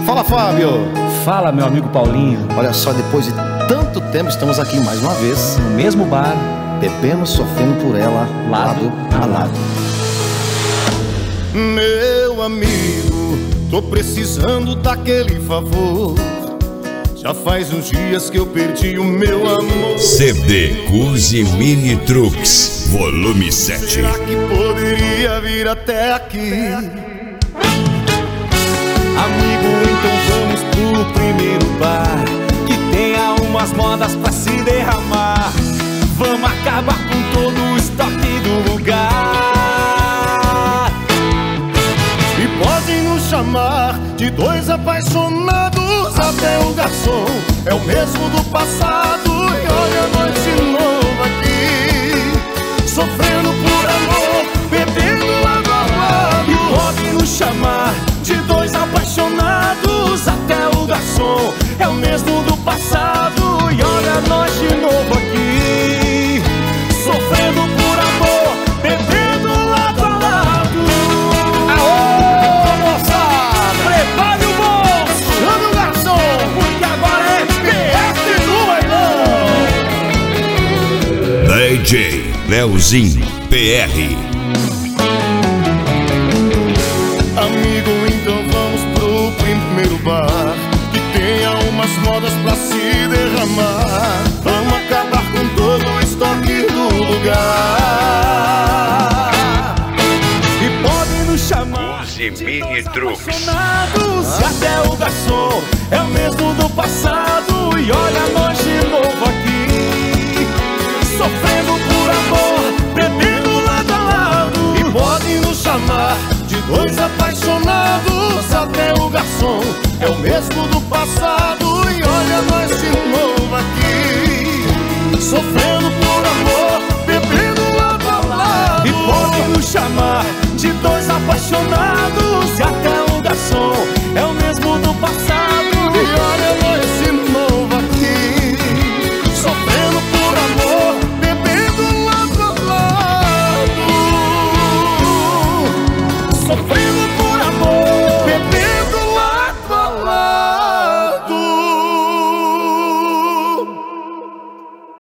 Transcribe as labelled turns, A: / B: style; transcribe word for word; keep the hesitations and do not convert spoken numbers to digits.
A: Fala, Fábio.
B: Fala, meu amigo Paulinho.
A: Olha só, depois de tanto tempo estamos aqui mais uma vez,
B: no mesmo bar,
A: bebendo, sofrendo por ela, lado a lado. Meu amigo, tô precisando daquele favor. Já faz uns dias que eu perdi o meu amor.
C: C D Cusi Mini Trucks, volume sete.
A: Será que poderia vir até aqui?
D: Amigo, então vamos pro primeiro bar, que tenha umas modas pra se derramar. Vamos acabar com todo o estoque do lugar.
A: E podem nos chamar de dois apaixonados. Até o garçom é o mesmo do passado. E olha nós de novo aqui, sofrendo por amor, bebendo lado a lado.
D: E podem nos chamar de dois apaixonados. Até o garçom é o mesmo do passado. E olha nós de novo aqui, sofrendo por amor, bebendo lado a lado.
A: Aô, moçada,
D: prepare o bolso,
A: chame o garçom,
D: porque agora é
A: P F do bailão.
C: D J Leozinho P R.
A: Amigo, então vamos pro primeiro bar, que tenha umas modas pra se derramar. Vamos acabar com todo o estoque do lugar.
D: E podem nos chamar
C: Cusi
D: de
C: Mini
D: dois
C: Trucks.
D: apaixonados. E até o garçom é o mesmo do passado. E olha nós de novo aqui, sofrendo por amor, bebendo lado a lado.
A: E podem nos chamar de dois apaixonados. Até o garçom é o mesmo do passado. E olha nós de novo aqui, sofrendo por amor, bebendo lado a lado.
D: E podem nos chamar de dois apaixonados. E até o garçom é o mesmo do passado.
A: E olha nós de novo aqui, sofrendo por amor, bebendo lado a lado. Sofrendo